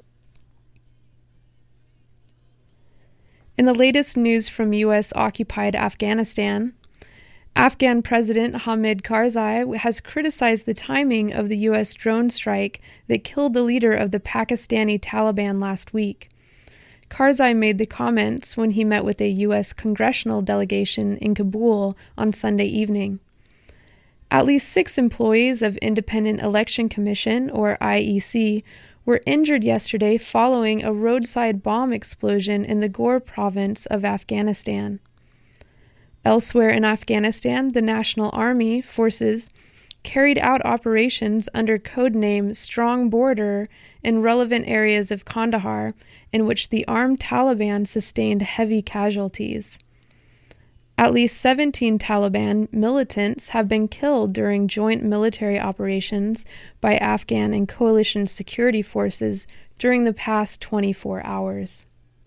In the latest news from U.S.-occupied Afghanistan, Afghan President Hamid Karzai has criticized the timing of the U.S. drone strike that killed the leader of the Pakistani Taliban last week. Karzai made the comments when he met with a U.S. congressional delegation in Kabul on Sunday evening. At least 6 employees of Independent Election Commission, or IEC, were injured yesterday following a roadside bomb explosion in the Ghor province of Afghanistan. Elsewhere in Afghanistan, the National Army forces carried out operations under codename Strong Border in relevant areas of Kandahar, in which the armed Taliban sustained heavy casualties. At least 17 Taliban militants have been killed during joint military operations by Afghan and coalition security forces during the past 24 hours.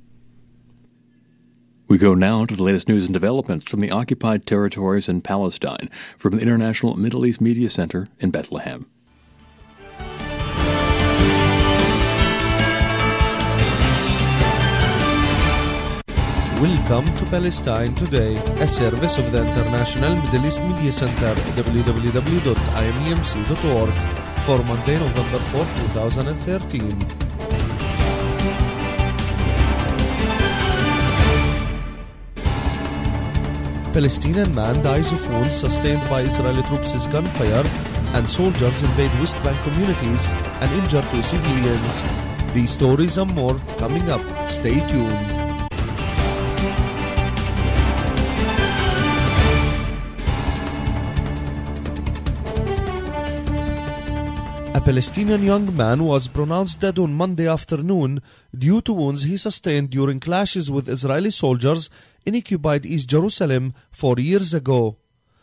We go now to the latest news and developments from the occupied territories in Palestine from the International Middle East Media Center in Bethlehem. Welcome to Palestine Today, a service of the International Middle East Media Center, www.imemc.org, for Monday, November 4, 2013. Palestinian man dies of wounds sustained by Israeli troops' gunfire, and soldiers invade West Bank communities and injure 2 civilians. These stories and more coming up. Stay tuned. A Palestinian young man was pronounced dead on Monday afternoon due to wounds he sustained during clashes with Israeli soldiers in occupied East Jerusalem 4 years ago.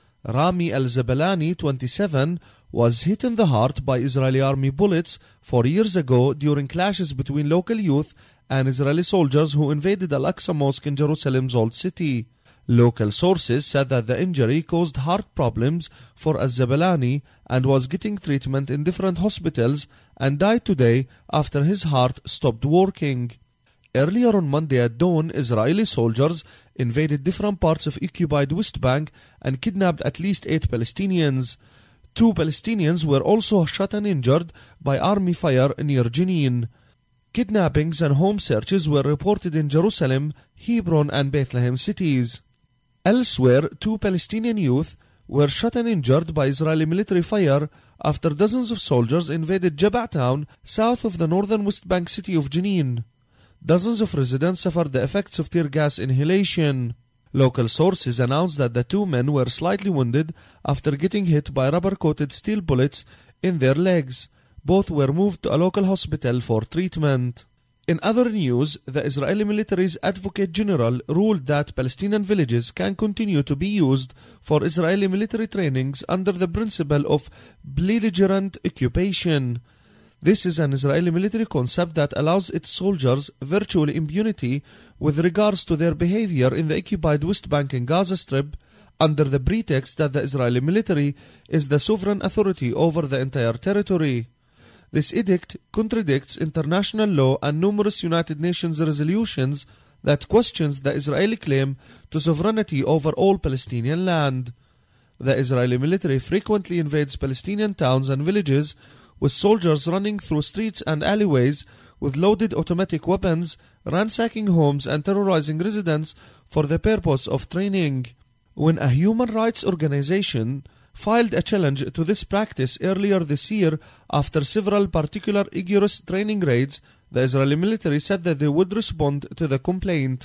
Rami al-Zabalani, 27, was hit in the heart by Israeli army bullets 4 years ago during clashes between local youth and Israeli soldiers who invaded Al-Aqsa Mosque in Jerusalem's Old City. Local sources said that the injury caused heart problems for al-Zabalani and was getting treatment in different hospitals and died today after his heart stopped working. Earlier on Monday at dawn, Israeli soldiers invaded different parts of occupied West Bank and kidnapped at least 8 Palestinians. 2 Palestinians were also shot and injured by army fire near Jenin. Kidnappings and home searches were reported in Jerusalem, Hebron and Bethlehem cities. Elsewhere, 2 Palestinian youth were shot and injured by Israeli military fire after dozens of soldiers invaded Jabba town south of the northern West Bank city of Jenin. Dozens of residents suffered the effects of tear gas inhalation. Local sources announced that the 2 men were slightly wounded after getting hit by rubber-coated steel bullets in their legs. Both were moved to a local hospital for treatment. In other news, the Israeli military's Advocate General ruled that Palestinian villages can continue to be used for Israeli military trainings under the principle of belligerent occupation. This is an Israeli military concept that allows its soldiers virtual impunity with regards to their behavior in the occupied West Bank and Gaza Strip under the pretext that the Israeli military is the sovereign authority over the entire territory. This edict contradicts international law and numerous United Nations resolutions that questions the Israeli claim to sovereignty over all Palestinian land. The Israeli military frequently invades Palestinian towns and villages with soldiers running through streets and alleyways with loaded automatic weapons, ransacking homes and terrorizing residents for the purpose of training. When a human rights organization filed a challenge to this practice earlier this year after several particular rigorous training raids, the Israeli military said that they would respond to the complaint.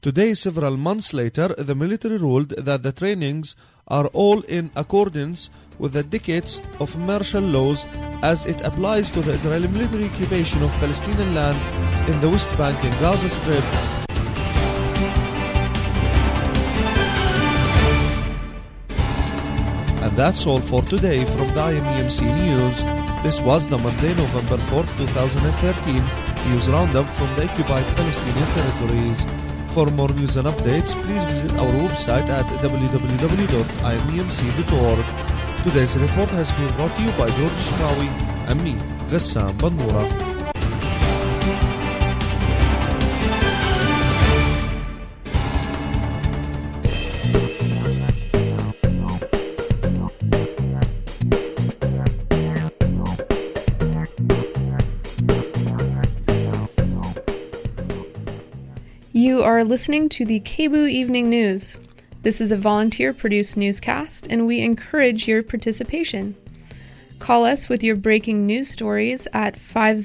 Today, several months later, the military ruled that the trainings are all in accordance with the decades of martial laws as it applies to the Israeli military occupation of Palestinian land in the West Bank and Gaza Strip. And that's all for today from the IMEMC News. This was the Monday, November 4th, 2013 news roundup from the occupied Palestinian territories. For more news and updates, please visit our website at www.imemc.org. Today's report has been brought to you by George Shmawi and me, Ghassan Bannoura. You are listening to the KBOO Evening News. This is a volunteer-produced newscast, and we encourage your participation. Call us with your breaking news stories at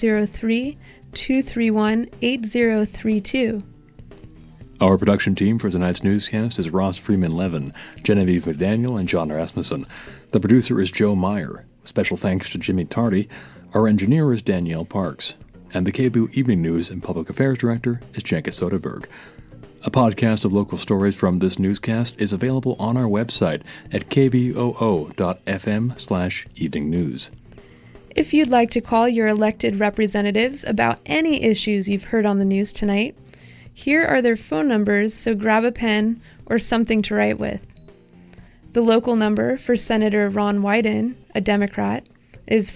503-231-8032. Our production team for tonight's newscast is Ross Freeman-Levin, Genevieve McDaniel, and John Rasmussen. The producer is Joe Meyer. Special thanks to Jimmy Tardy. Our engineer is Danielle Parks. And the KBOO Evening News and Public Affairs Director is Jenka Soderberg. A podcast of local stories from this newscast is available on our website at kboo.fm/evening news. If you'd like to call your elected representatives about any issues you've heard on the news tonight, here are their phone numbers, so grab a pen or something to write with. The local number for Senator Ron Wyden, a Democrat, is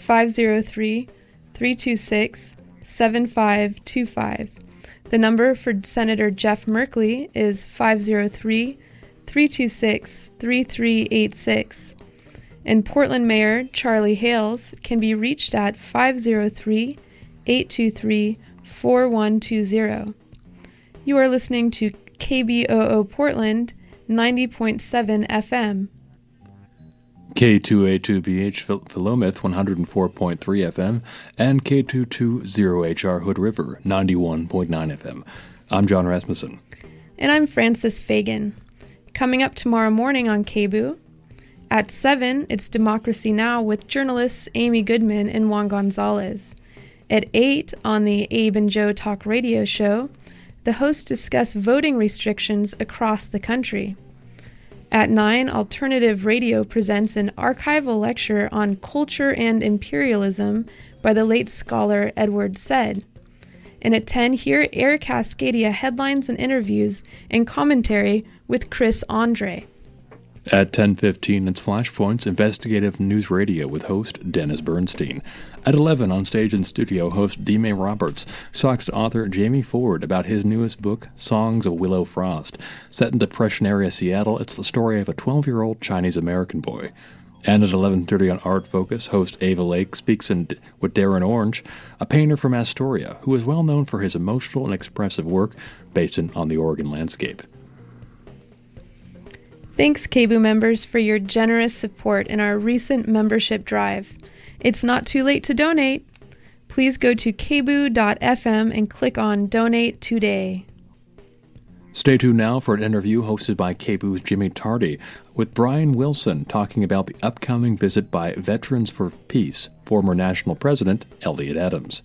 503-326-7525. The number for Senator Jeff Merkley is 503-326-3386. And Portland Mayor Charlie Hales can be reached at 503-823-4120. You are listening to KBOO Portland 90.7 FM. K2A2BH Philomath 104.3 FM and K220HR Hood River 91.9 FM. I'm John Rasmussen. And I'm Frances Fagan. Coming up tomorrow morning on KBOO, at 7, it's Democracy Now! With journalists Amy Goodman and Juan Gonzalez. At 8, on the Abe and Joe Talk radio show, the hosts discuss voting restrictions across the country. At 9, Alternative Radio presents an archival lecture on culture and imperialism by the late scholar Edward Said. And at 10, hear Air Cascadia headlines and interviews and commentary with Chris Andre. At 10:15, it's Flashpoints Investigative News Radio with host Dennis Bernstein. At 11, on stage and studio, host D. May Roberts talks to author Jamie Ford about his newest book, Songs of Willow Frost. Set in Depression-era Seattle, it's the story of a 12-year-old Chinese-American boy. And at 11:30 on Art Focus, host Ava Lake speaks with Darren Orange, a painter from Astoria, who is well known for his emotional and expressive work based on the Oregon landscape. Thanks, KBOO members, for your generous support in our recent membership drive. It's not too late to donate. Please go to kboo.fm and click on Donate Today. Stay tuned now for an interview hosted by KBOO's Jimmy Tardy with Brian Wilson talking about the upcoming visit by Veterans for Peace, former National President Elliott Adams.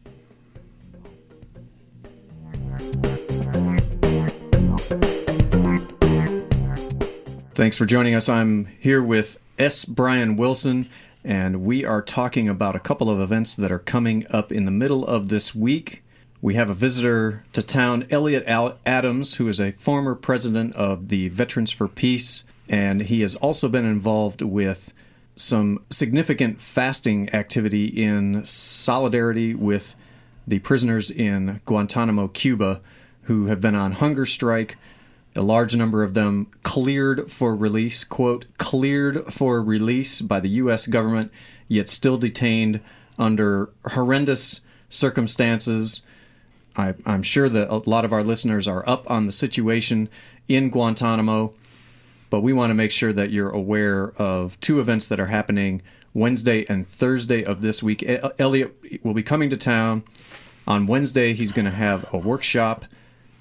Thanks for joining us. I'm here with S. Brian Wilson, and we are talking about a couple of events that are coming up in the middle of this week. We have a visitor to town, Elliott Adams, who is a former president of the Veterans for Peace, and he has also been involved with some significant fasting activity in solidarity with the prisoners in Guantanamo, Cuba, who have been on hunger strike. A large number of them cleared for release, quote, cleared for release by the U.S. government, yet still detained under horrendous circumstances. I'm sure that a lot of our listeners are up on the situation in Guantanamo, but we want to make sure that you're aware of two events that are happening Wednesday and Thursday of this week. Elliott will be coming to town. On Wednesday, he's going to have a workshop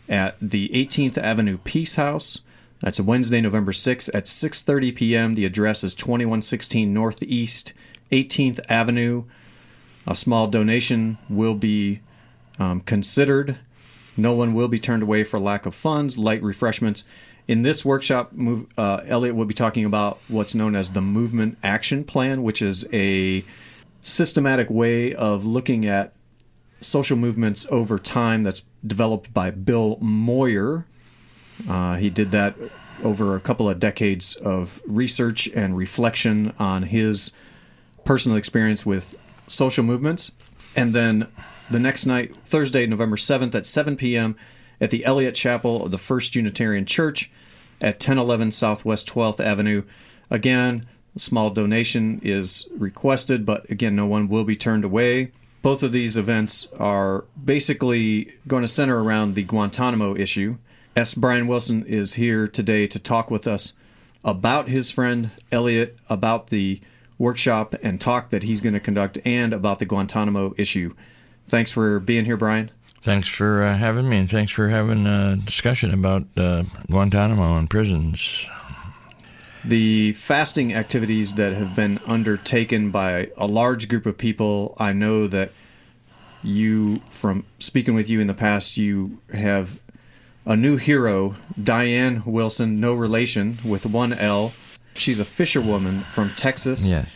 at the 18th Avenue Peace House. That's a Wednesday, November 6th at 6:30 p.m. The address is 2116 Northeast 18th Avenue. A small donation will be considered. No one will be turned away for lack of funds. Light refreshments. In this workshop, Elliot will be talking about what's known as the Movement Action Plan, which is a systematic way of looking at social movements over time that's developed by Bill Moyer. He did that over a couple of decades of research and reflection on his personal experience with social movements. And then the next night, Thursday, November 7th at 7 p.m. at the Elliott Chapel of the First Unitarian Church at 1011 Southwest 12th Avenue. Again, a small donation is requested, but again, no one will be turned away. Both of these events are basically going to center around the Guantanamo issue. S. Brian Wilson is here today to talk with us about his friend Elliot, about the workshop and talk that he's going to conduct, and about the Guantanamo issue. Thanks for being here, Brian. Thanks for having me, and thanks for having a discussion about Guantanamo and prisons. The fasting activities that have been undertaken by a large group of people, I know that you, from speaking with you in the past, you have a new hero, Diane Wilson, no relation, with one L. She's a fisherwoman from Texas, yes,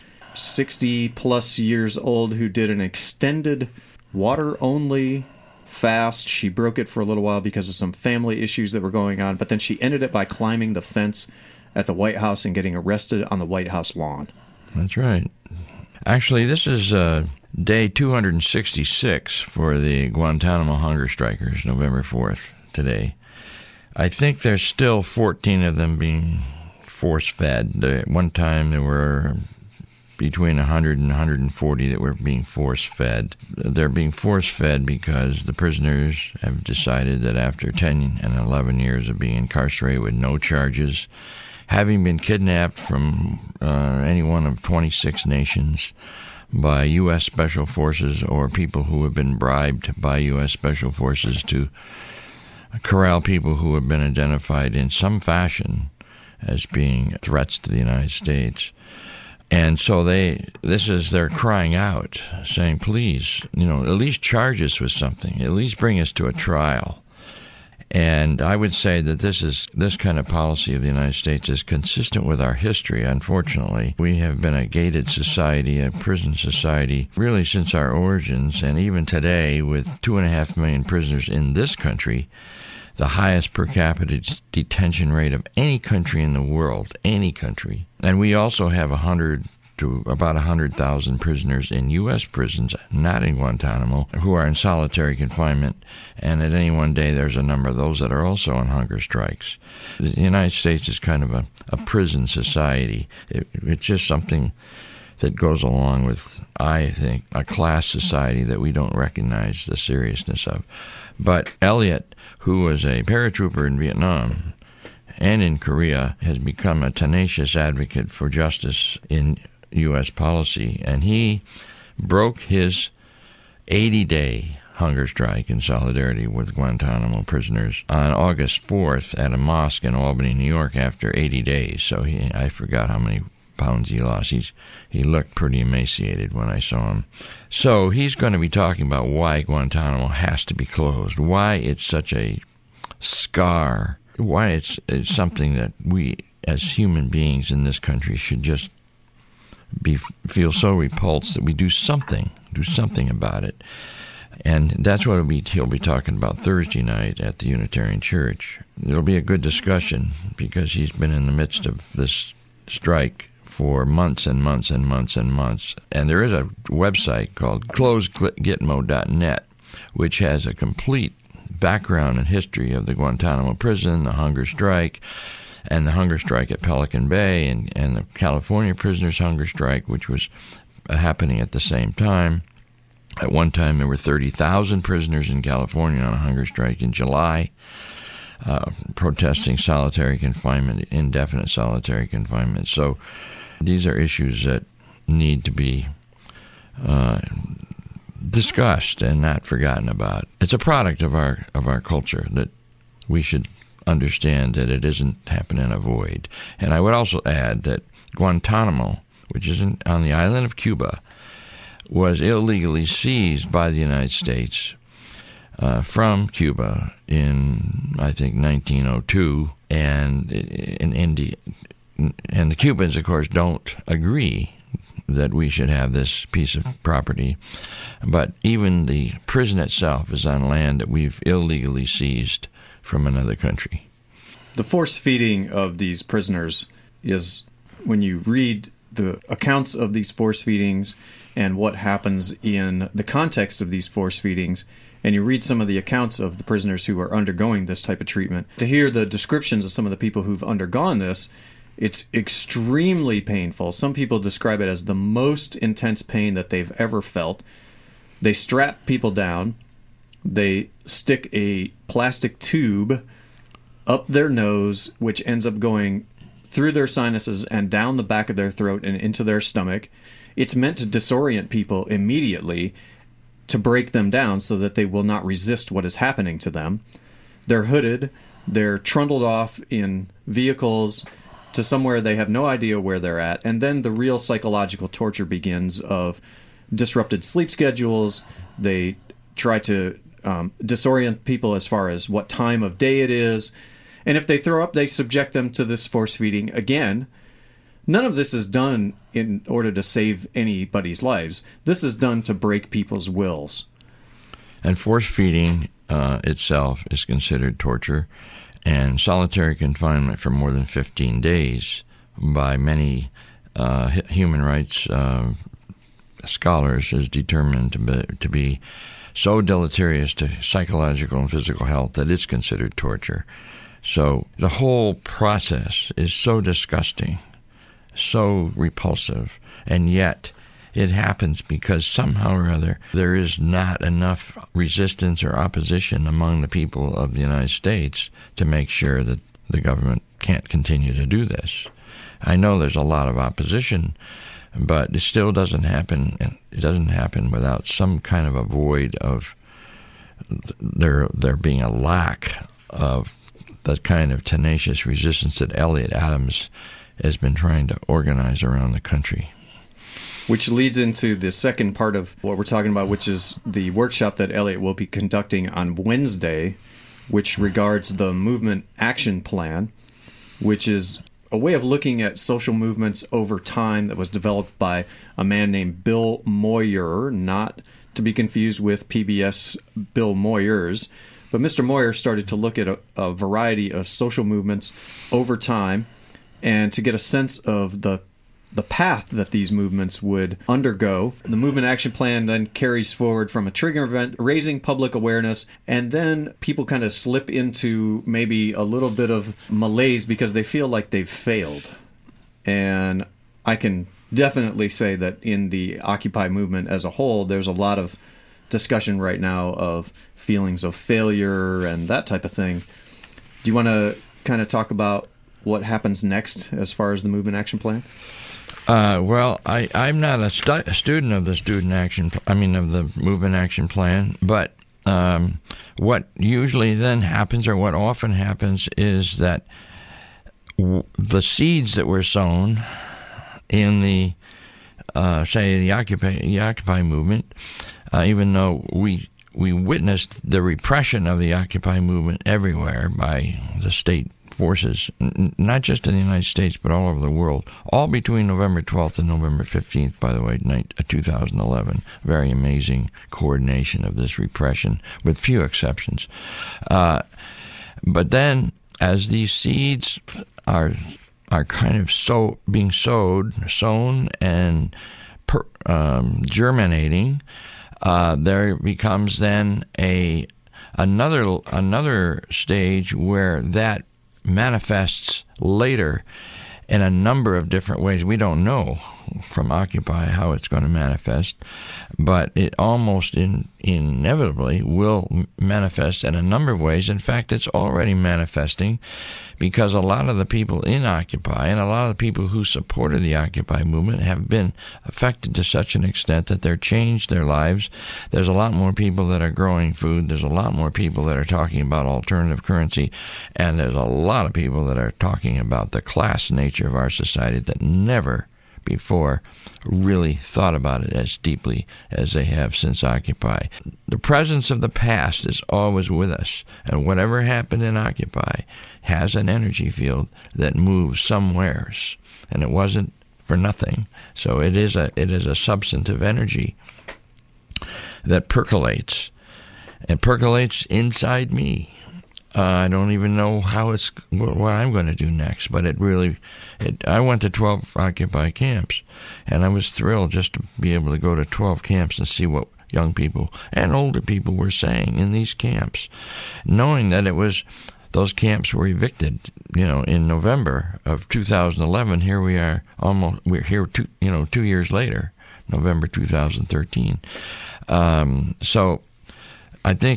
60-plus years old, who did an extended water-only fast. She broke it for a little while because of some family issues that were going on, but then she ended it by climbing the fence at the White House and getting arrested on the White House lawn. That's right. Actually, this is day 266 for the Guantanamo hunger strikers, November 4th, today. I think there's still 14 of them being force-fed. At one time, there were between 100 and 140 that were being force-fed. They're being force-fed because the prisoners have decided that after 10 and 11 years of being incarcerated with no charges, having been kidnapped from any one of 26 nations by U.S. Special Forces or people who have been bribed by U.S. Special Forces to corral people who have been identified in some fashion as being threats to the United States. And so they're crying out, saying, please, at least charge us with something, at least bring us to a trial. And I would say that this kind of policy of the United States is consistent with our history. Unfortunately, we have been a gated society, a prison society, really since our origins, and even today with 2.5 million prisoners in this country, the highest per capita detention rate of any country in the world, any country. And we also have 100 to about 100,000 prisoners in U.S. prisons, not in Guantanamo, who are in solitary confinement. And at any one day, there's a number of those that are also on hunger strikes. The United States is kind of a prison society. It's just something that goes along with, I think, a class society that we don't recognize the seriousness of. But Elliot, who was a paratrooper in Vietnam and in Korea, has become a tenacious advocate for justice in U.S. policy, and he broke his 80-day hunger strike in solidarity with Guantanamo prisoners on August 4th at a mosque in Albany, New York, after 80 days. So I forgot how many pounds he lost. He looked pretty emaciated when I saw him. So he's going to be talking about why Guantanamo has to be closed, why it's such a scar, why it's something that we as human beings in this country should just feel so repulsed that we do something about it. And that's what he'll be talking about Thursday night at the Unitarian Church. It'll be a good discussion because he's been in the midst of this strike for months and months and months and months. And there is a website called closegitmo.net, which has a complete background and history of the Guantanamo prison, the hunger strike, and the hunger strike at Pelican Bay, and the California prisoners' hunger strike, which was happening at the same time. At one time, there were 30,000 prisoners in California on a hunger strike in July, protesting solitary confinement, indefinite solitary confinement. So these are issues that need to be discussed and not forgotten about. It's a product of our culture that we should understand that it isn't happening in a void. And I would also add that Guantanamo, which is on the island of Cuba, was illegally seized by the United States from Cuba in, I think, 1902, and in India. And the Cubans, of course, don't agree that we should have this piece of property. But even the prison itself is on land that we've illegally seized from another country. The force feeding of these prisoners is, when you read the accounts of these force feedings and what happens in the context of these force feedings, and you read some of the accounts of the prisoners who are undergoing this type of treatment, to hear the descriptions of some of the people who've undergone this, it's extremely painful. Some people describe it as the most intense pain that they've ever felt. They strap people down. They stick a plastic tube up their nose, which ends up going through their sinuses and down the back of their throat and into their stomach. It's meant to disorient people immediately, to break them down so that they will not resist what is happening to them. They're hooded. They're trundled off in vehicles to somewhere they have no idea where they're at. And then the real psychological torture begins of disrupted sleep schedules. They try to disorient people as far as what time of day it is. And if they throw up, they subject them to this force feeding again. None of this is done in order to save anybody's lives. This is done to break people's wills. And force feeding itself is considered torture, and solitary confinement for more than 15 days by many human rights scholars is determined to be so deleterious to psychological and physical health that it's considered torture. So the whole process is so disgusting, so repulsive, and yet it happens because somehow or other there is not enough resistance or opposition among the people of the United States to make sure that the government can't continue to do this. I know there's a lot of opposition, but it still doesn't happen. It doesn't happen without some kind of a void of there being a lack of the kind of tenacious resistance that Elliott Adams has been trying to organize around the country. Which leads into the second part of what we're talking about, which is the workshop that Elliott will be conducting on Wednesday, which regards the Movement Action Plan, which is a way of looking at social movements over time that was developed by a man named Bill Moyer, not to be confused with PBS Bill Moyers. But Mr. Moyer started to look at a variety of social movements over time and to get a sense of the path that these movements would undergo. The Movement Action Plan then carries forward from a trigger event, raising public awareness, and then people kind of slip into maybe a little bit of malaise because they feel like they've failed. And I can definitely say that in the Occupy movement as a whole, there's a lot of discussion right now of feelings of failure and that type of thing. Do you want to kind of talk about what happens next as far as the Movement Action Plan? Well, I'm not a student of the of the Movement Action Plan, but what usually then happens, or what often happens, is that the seeds that were sown in the Occupy movement, even though we witnessed the repression of the Occupy movement everywhere by the state forces, not just in the United States, but all over the world, all between November 12th and November 15th, by the way, 2011. Very amazing coordination of this repression, with few exceptions. But then, as these seeds are kind of being sown and germinating, there becomes then another stage where that manifests later in a number of different ways. We don't know from Occupy how it's going to manifest, but it almost inevitably will manifest in a number of ways. In fact, it's already manifesting, because a lot of the people in Occupy and a lot of the people who supported the Occupy movement have been affected to such an extent that they've changed their lives. There's a lot more people that are growing food. There's a lot more people that are talking about alternative currency. And there's a lot of people that are talking about the class nature of our society that never before really thought about it as deeply as they have since Occupy. The presence of the past is always with us, and whatever happened in Occupy has an energy field that moves somewheres, and it wasn't for nothing. So it is a substantive energy that percolates, and percolates inside me. I don't even know what I'm going to do next, but I went to 12 Occupy camps, and I was thrilled just to be able to go to 12 camps and see what young people and older people were saying in these camps, knowing that those camps were evicted, in November of 2011. Here we are, we're here 2 years later, November 2013. So I think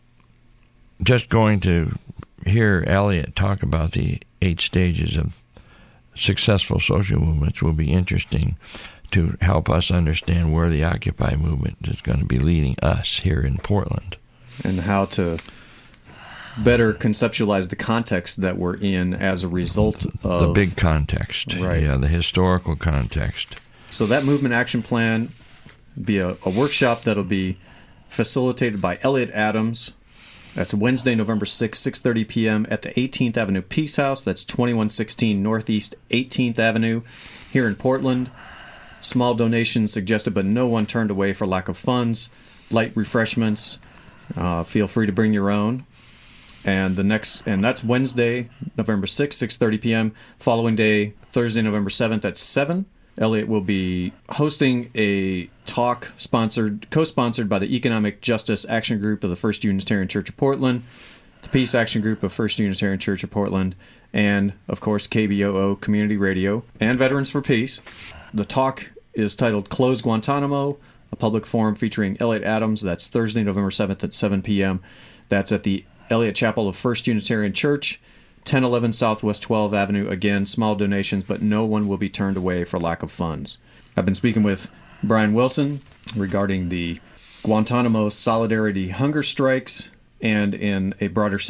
just going to hear Elliot talk about the 8 stages of successful social movements will be interesting to help us understand where the Occupy movement is going to be leading us here in Portland. And how to better conceptualize the context that we're in as a result of the big context. Right. Yeah, the historical context. So that movement action plan will be a workshop that'll be facilitated by Elliot Adams. That's Wednesday, November 6th, 6:30 p.m. at the 18th Avenue Peace House. That's 2116 Northeast 18th Avenue here in Portland. Small donations suggested, but no one turned away for lack of funds. Light refreshments. Feel free to bring your own. And that's Wednesday, November 6th, 6:30 p.m. Following day, Thursday, November 7th at 7. Elliot will be hosting a talk co-sponsored by the Economic Justice Action Group of the First Unitarian Church of Portland, the Peace Action Group of First Unitarian Church of Portland, and, of course, KBOO Community Radio and Veterans for Peace. The talk is titled Close Guantanamo, a public forum featuring Elliot Adams. That's Thursday, November 7th at 7 p.m. That's at the Elliott Chapel of First Unitarian Church, 1011 Southwest 12th Avenue. Again, small donations, but no one will be turned away for lack of funds. I've been speaking with Brian Wilson regarding the Guantanamo Solidarity hunger strikes, and in a broader sense,